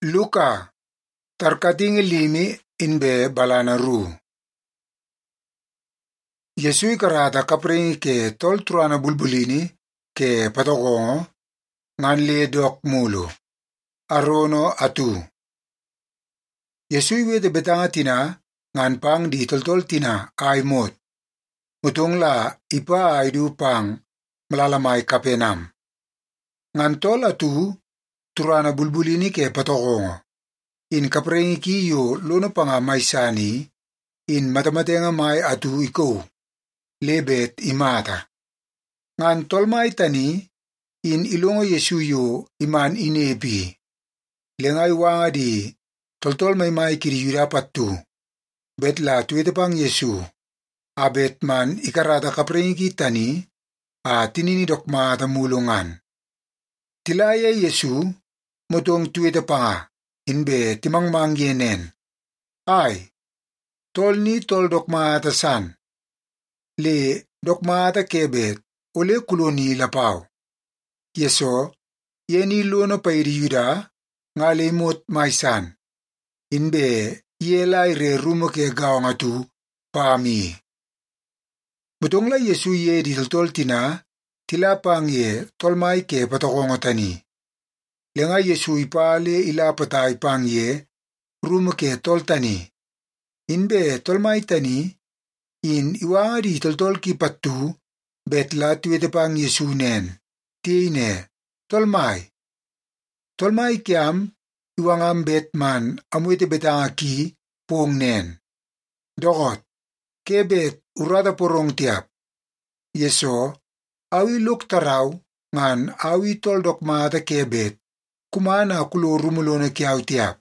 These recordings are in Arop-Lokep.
Luka, tarkating limi inbe balana ru. Yesui karata kapring ke tol truana bulbulini ke patogongo ngan le dok mulu. Arono atu. Yesui wede betanga tina ngan pang di tol tina ay mot. Mutong la ipa ay du pang malalamay kapenam. Ngan tol atu truana bulbulini ke patogongo. In kaprengi ki yo lono panga maisani, in matamatenga mai atu iko, lebet imata. Ngan tolmai tani, in ilongo Yesu yo iman inebi. Lengay wanga di, toltol mai kiri yuda patu. Bet la tuwete pang Yesu. Abet man ikarata kaprengi ki tani, a tinini dokmata mulungan. Tilaya Yesu, motong tuwete panga. Inbe timang mangyenen. Ay, tol ni tol dokmata san. Le dokmata kebet, ole kuloni lapaw. Yeso, yeni lono pairi yuda, ngale mot maisan. Inbe yelay re rumo ke gawangatu, paami. Butong la Yesu ye di tol tina, tilapang ye tolmay ke patokongotani. Lenga Yesu ipale ila patay pang ye, rumuke toltani. Inbe tolmay tani, in iwanga di toltol ki patu, betla tuwete pang Yesu nen. Tine, tolmay. Tolmay kiam, iwangam betman amuete betanga ki, pong nen. Dokot, kebet urada porong tiap. Yeso, awi luk taraw, ngan awi tol dokmata kebet, kumana kulo rumulone kiaw tiap.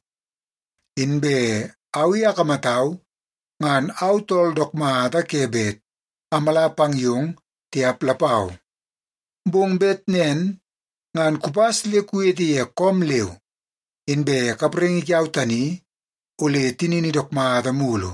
Inbe awi akamataw, ngan aw tol dokmata kebet, amala pangyong tiap lapaw. Bong bet nen, ngan kupas le kuwete ye kom lew. Inbe kaprengi kiaw tani, ule tinini dokmata mulo.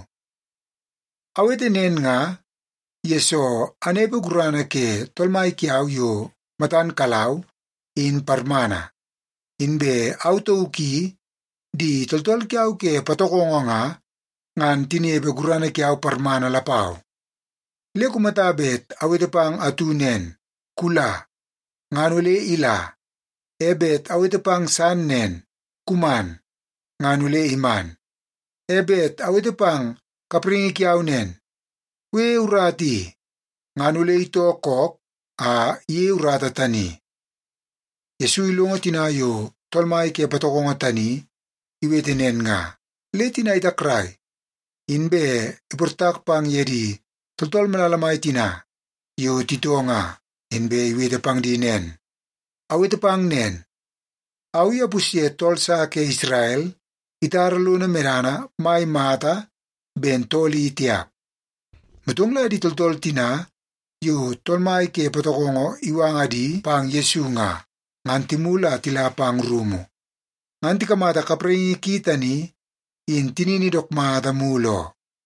Awete nen nga, Yeso anepe gurana ke tolmay kiaw yo matan kalaw, in parmana. Inbe auto uki di toltol kiaw ke patokongo nga ngan tinebe gurana kiaw parmana lapaw. Le kumatabet awete pang atunen, kula, nganule ila, ebet awete pang sannen, kuman, nganule iman. Ebet awete pang kapringi kiaw nen, we urati, nganule ito kok, a ye urata tani. Yesu ilungo tinayo, tolmay ke patokongo tani, iwetenen nga. Leti na itakray. Inbe, ipurtak pang yedi, toltol malalamay tina. Yo tito nga, inbe iwete pang dinen. Awete pang nen. Awi apusye tolsa ke Israel, itaralo na merana, may mata, ben toli itiap. Matungla di toltol tina, yo tolmay ke patokongo iwanga di pang Yesu nga. Nganti mula tila pang rumo. Nganti kamata kaprengi kita ni, in tinini dokmata mulo.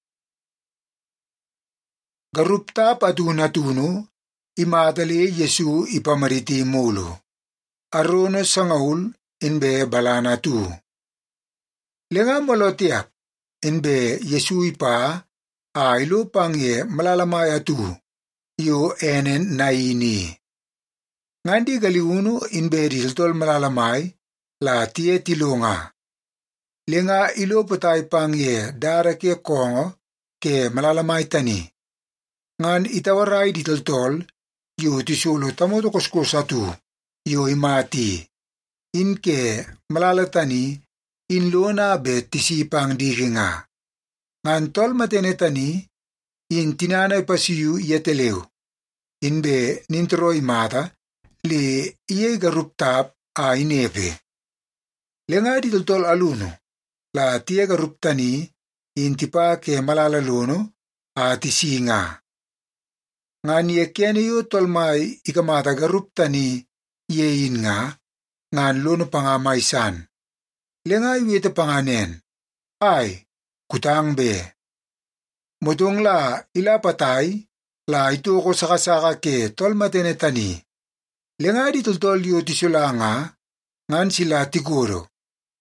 Garuptap aduna-tuno, imadali Yesu ipamariti mulo. Arono sangaul, inbe balana tu. Lenga molotiap, inbe Yesu ipa, ilo pang ye malalamaya tu, yo enen naini. Ngandi galiuno inbe diltol malalamay, la tie tilunga. Lenga ilo patay pang ye dara ke kongo ke malalamay tani. Ngan itawaray ditoltol, yo tisulo tamoto kuskusatu, yo imati. Inke malalatani, inlona bet tisipang dikinga. Ngan tol matenetani, in tinanay pasiyu yeteleu. Inbe nintro imata, li iye garuptap a inepe. Lenga di toltol aluno, la tiye garuptani, intipa ke malalalono, a tisinga. Ngan ye kene yo tolmay ikamata garuptani, yein nga, ngan lono panga maisan. Lenga iwete panganen, ay, kutang be. Motong la ilapatay, la ito ko sakasaka ke tolmatenetani. Lenga di toltol yo tisulanga, ngan sila tiguro.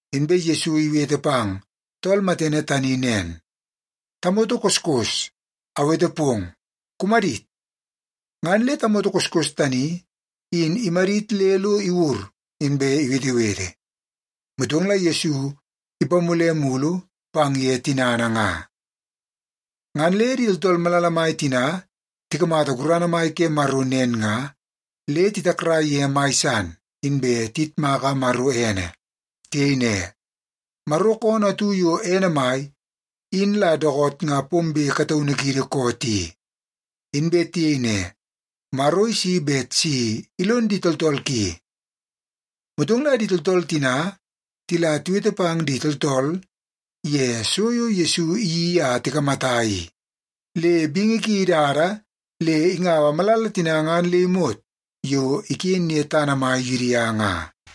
inbe Yesu iwete pang tol matene tani nen. Tamoto kuskus awete pong kumarit. Ngan le tamoto kuskus tani in imarit lelo iwur inbe iwete. Mutong la Yesu ipamule mulu pang ye tinana nga. Ngan le di tol malalamay tina tikamata kurana may ke marunen nga le titakra ye maisan inbe titmaka maru ene. Tiene maru kona tuyo ene may in la dokot nga pombe kataw nagiri koti. Inbe tiene maroy si bet si ilon ditoltol ki. Mutong la ditoltol tina tila tuwete pang ditoltol ye soyo Yesu iya tikamatay. Le bingi ki idara le ingawa malala tinangan le imot yo ikin ni tanama yuriya nga.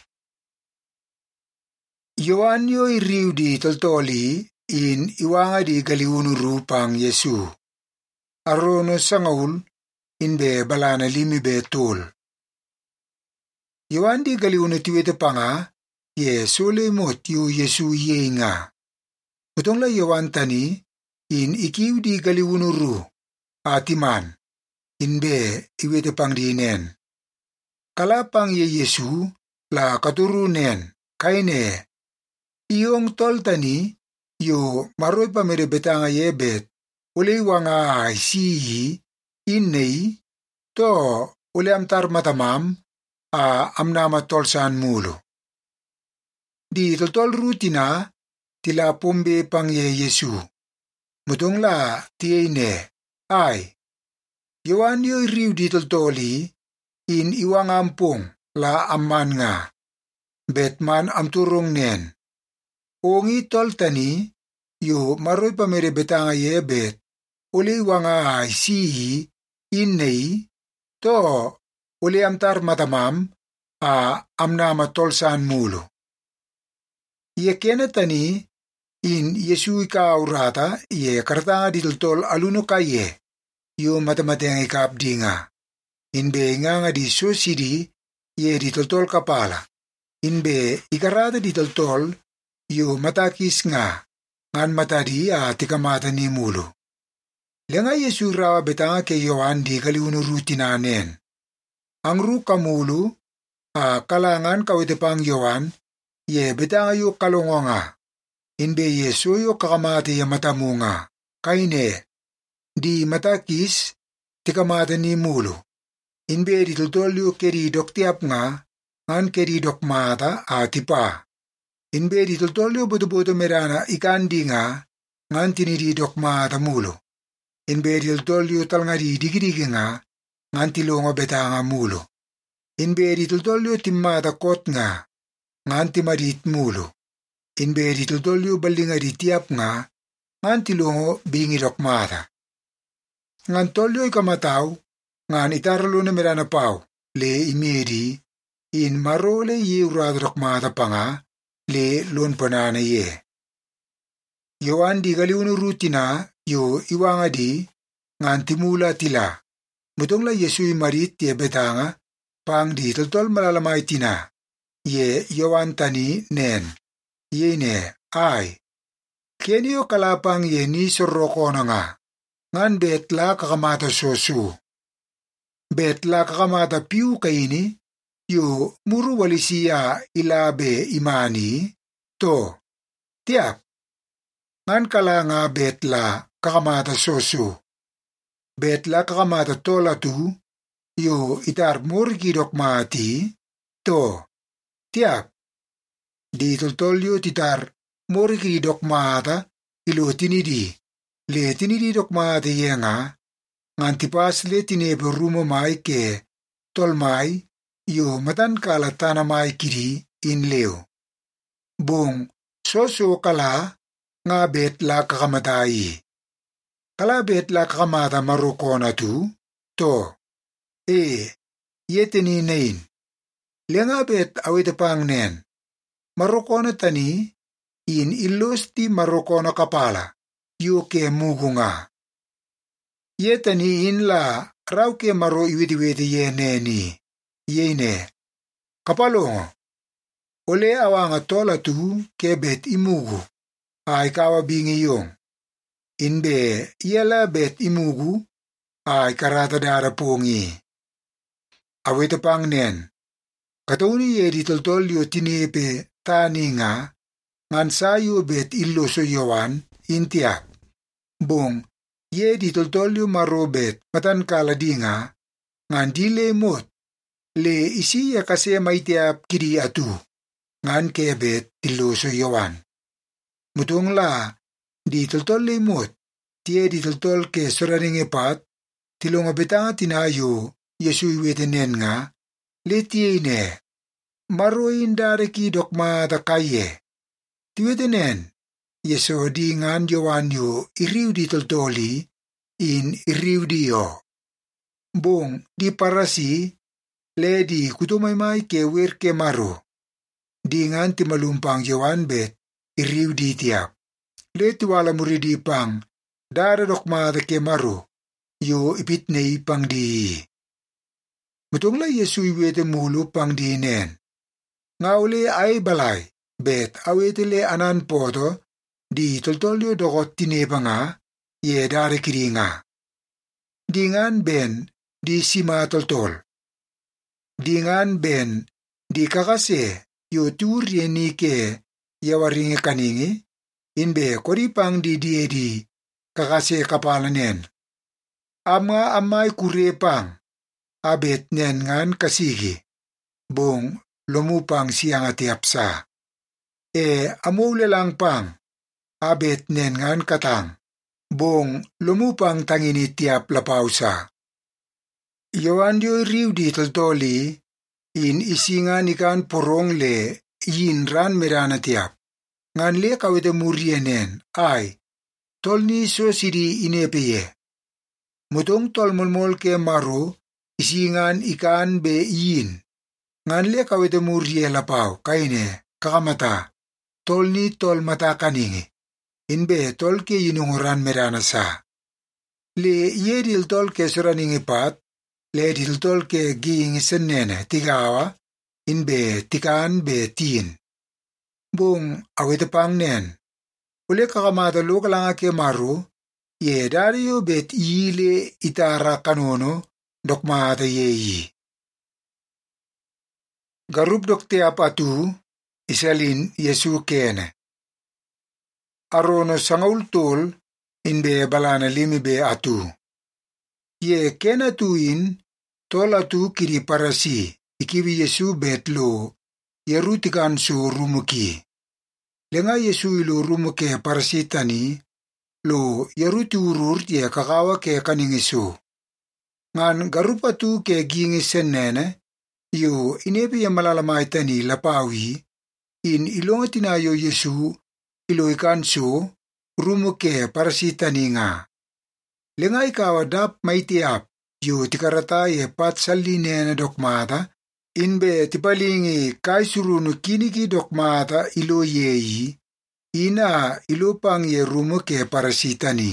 Yoan yo iriw di toltoli in iwanga di galiwunu pang Yesu. Arono sangaul inbe balana limi betul. Yoan di galiwunu tiwete panga ye sole imot yo Yesu ye nga. Utong la Yoan tani in ikiw di galiwunu atiman inbe iwete pang dinen. Kalapang ye Yesu la katurunen kaine iyong tol tani yo maroy pa merebetanga yebet uli wanga ay siyi inay to uli amtar matamam amnama tolsan mulo. Di toltol rutina tila pombe pang ye Yesu. Mutong la tiene ay Yoan yo iriw di toltoli in iwang ampong la amman nga. Betman amturong nen. Ongi tol tani yo maroy pa merebetanga yebet uli wanga ay siyi inay to uli amtar matamam amnama tolsan mulo. Ye kena tani in Yesu ikaurata ye kartanga ditoltol aluno kaye yo matamateng ikapdi nga. Inbe nga di sosidi ye ditoltol kapala. Inbe ikarata ditoltol yo matakis nga ngan matadi tikamata ni mulo. Lenga Yesu rawa betanga ke Yoan di galiwunu rutinanen. Ang kamulu kalangan kawite pang Yoan ye betanga yo kalongo nga. Inbe Yesu yo kakamate ya matamu nga. Kaine di matakis tikamata ni mulo. Inbe ditoltol yo keridok tiap nga ngan keridok mata tipa. Inbe ditoltol yo boto-boto merana ikandi nga ngan tiniridok mata mulo. Inbe ditoltol yo talngadi digidigi nga ngan tilongo betanga mulo. Inbe ditoltol yo timmata kot nga ngan timadit mulo. Inbe ditoltol yo balingadi tiap nga ngan tilongo bingidok mata. Ngan tolyo ikamataw ngan itaralo na merana pau le imedi in marole ye uradrok mata panga le lon panana ye. Yoan di galiwunu rutina yo iwanga di ngan timula tila. Mutong la Yesu imarit ye betanga pang di toltol malalamay tina. Ye Yoan tani nen. Ye ne ay. Kenyo kalapang ye ni sorokona nga. Ngan betla kakamata sosu. Betla kakamata piu kaini yo muru walisiya ilabe imani to tiap. Ngan kalanga betla kakamata sosu. Betla kakamata tolatu yo itar morikidok mati to tiap. Di toltolyo titar morikidok mata ilo tinidi. Le tinidi dok mata yenga ngan tipas le tinebe rumo mai ke tolmai yo matan kala tanamai kiri in leo. Bong soso kala nga betla kakamatai. Kala betla kakamata marukona tu to yeteni nain. Lenga bet awete pang nen. Marukona tani in ilos ti marukona kapala yo ke mugunga. Yetani in la raw ke maro iwiti-witi ye neni. Yene kapalongo. ole awanga tola tu ke bet imugu, ay kawa bingi yong. Inbe yela bet imugu, ay karata dara pongi. Awita pang nen, katuni ye di toltol yo tinipe tani nga, ngan sayo bet iloso yawan, intiak. Bong, ye di toltol yo marobet matan kaladi nga, ngan dile mot, le isi ya kase maitiap kiri atu, ngan kebet iloso yawan. Mutong la, di toltol le mot, tie di toltol ke soraring epat, tilong abetanga tinayo, Yesu iwetenen nga, le tie ne, maroin dareki dokma takaye. Tiwetenen, Yesu di ngan yawan yo iriw di toltoli, in iriw di yo. Bong, di parasi, le di kutumaymay ke wer ke maro. Di ngan timalumpang yawan bet, iriw di tiap. Le tiwala muridi pang, dara dokma ke maro, yo ipitnei pang di. Mutong la Yesu iwete mulu pang di nen. Nga uli ay balay, bet awete le anan poto, di toltolyo dokot tineba nga, ye dare kiri nga. Di ngan ben, di sima toltol. Di ngan ben, di kakase, yo tur ye ni ke, yawaringi kaningi, inbe koripang di diedi, kakase kapalanen. Ama amay kurepang, abet nen ngan kasigi, bong lumupang siyang atiapsa. Amule lang pang, abet nen ngan katang, bong lumupang tangini tiap lapausa. Yawan dio riw di toltoli, in isingan ikan porong le yin ran merana tiap. Ngan le kawete murienen, ay, tolni so sidi inepeye. Mutong tol molmol ke maru, isingan ikan be yin. Ngan le kawete murie lapau, kaine, kakamata, tolni tol mata kaningi. Inbe tol ke yinunguran merana sa. Le yedil tol ke suraningi pat, le dil tol ke ging senene tigawa, inbe tikan be tin. Bong awete pang nen. Ule kakamata lukalanga ke maru, ye dario bet yile itara kanono, dokmata yeyi. Garup dokte apatu, isalin Yesu kene. Arono sangaul tol, inbe balana limi be atu. Ye kena tuin, tol atu kiri parasi, ikiwi Yesu bet lo, yerutikan su rumuki. Lenga Yesu ilo rumuke parasitani, lo yeruti urur ye kakawa ke kaningisu. Ngan garupa tu ke gingi senene, yo inebi ya malalamay tani lapawi, in ilongatina yo Yesu ilo ikanso, rumuke parasitani nga. Lenga ikawa dap maitiap, yo tikarata ye pat salinene dokmata, inbe tipalingi kaisurunu kiniki dokmata ilo yeyi, ina ilo pang ye rumuke parasitani.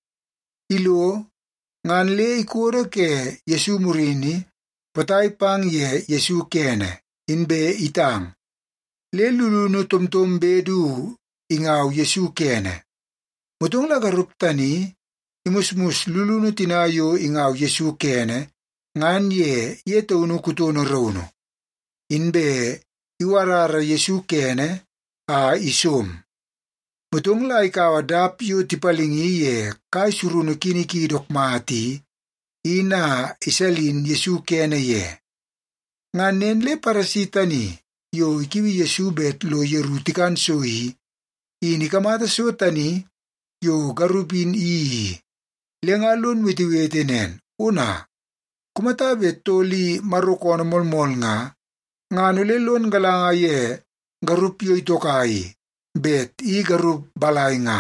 Ilo, ngan le ikuro ke Yesu murini, patay pang ye Yesu kene, inbe itang. Le lulunu tumtum bedu, ingaw Yesu kene. Mutong lagarup tani, imusmus lulunu tinayo ingaw Yesu kene, ngan ye taunu kutono rauno. Inbe iwarara Yesu kene, a isum. Mutong la ikaw adap yu tipalingi ye kay surunu kiniki dokmati, ina isalin Yesu kene ye. Ngan nenle parasitani, yo ikiwi Yesu bet lo yerutikan soi, ini kamata sotani, yo garupin ii. Lengalun witiwetenen, una, kumata bet toli marukon molmol nga, nganulelon galanga ye, garup yo itokai, bet i garup balay nga.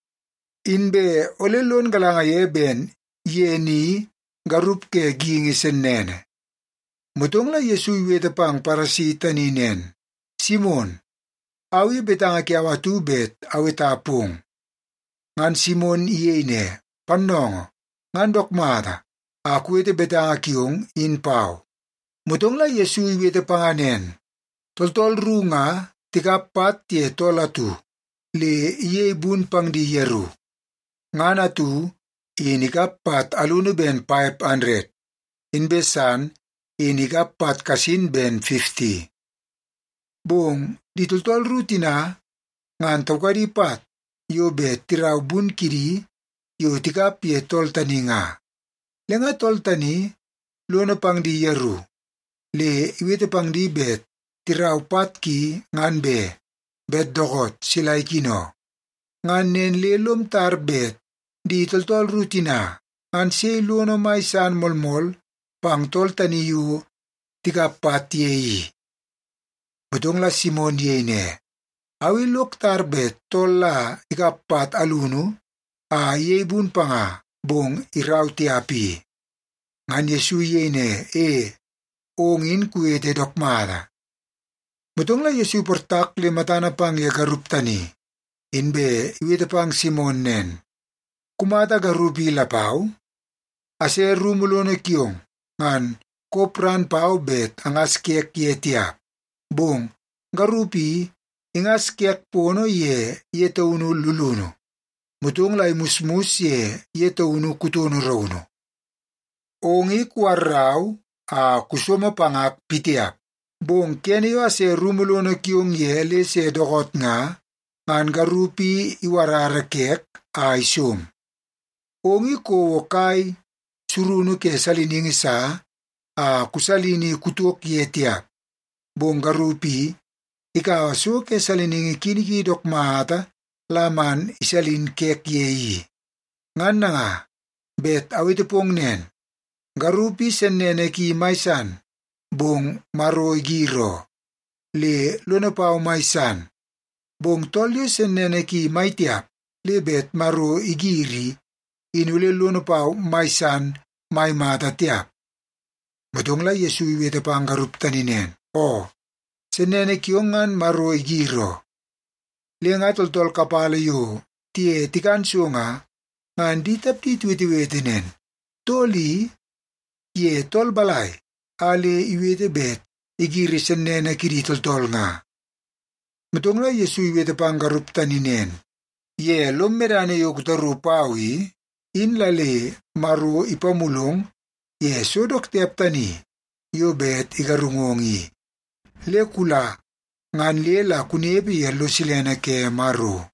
Inbe olelon galanga ye ben, ye ni, garup ke gingi senene. Mutong la Yesu iwete pang parasitani nen, Simon, awi betanga kiawatu bet awitapung. Ngan Simon iyene, panongo, ngan dokmata, aku ite betanga kiong in pau. Mutong la Yesu iwete panganen, Toltol runga tikapat ye tolatu le ye bun pang di yeru. Ngana tu inikapat alunu ben 500. Inbesan inikapat kasin ben 50. Bong di toltol rutina ngan tawkaripat yo bet tiraw bun kiri yo tikap ye toltani nga. Lenga toltani lono pang di yeru. Le iwete pang di bet tiraw patki ngan bet dogot silay kino. Ngan nen lelom tar bet di toltol rutina ngan sey lono maisan molmol pang toltani yu tikapat yeyi. Betong la Simon yene. Awi lok tar bet tolla ikapat alunu a yebun panga bong iraw ti api. Ngan Yesu yene ongin kuwete dokmada. Betong la Yesu portak le matana pang ya garuptani. Inbe iwete pang Simon nen. Kumata garupi lapaw? Ase rumulono kiong ngan kopran pao bet angas kek ye tiap. Bong garupi ingas kek pono ye taunu luluno. Mutong lay musmus ye taunu kutono rauno. Ongi kuaraw kusoma pangak pitiap. Bong kenyo ase rumulono kiong ye le se dogot nga ngan garupi iwarara kek isum. Ongi ko wakay surunu ke salining isa kusalini kutok ye tiap. Bong garupi ikawaso ke salining kinikidok maata laman isalin kek yeyi. Ngan na nga bet awite pong nen. Garupi senene ki maisan bong maro igiro. Le lonapaw maisan. Bong tolyo senene ki maitiap le bet maro igiri inule lonapaw maisan may mata tiap. Betong la Yesu iwete pang garuptaninen. Senene kiongan maro igiro. Le nga toltol kapala yo tie tikanso nga ngan ditap ditwitiwetinen. Toli ye tol balay ale iwete bet igiri senene kiri toltol nga. Betong la Yesu iwete pang garuptaninen. Ye lomerane yo kutarupawi in lale maro ipamulong ye sodok tiap tani yo bet igarungongi. Le kula ngan lela kunebi yalo silena ke maro.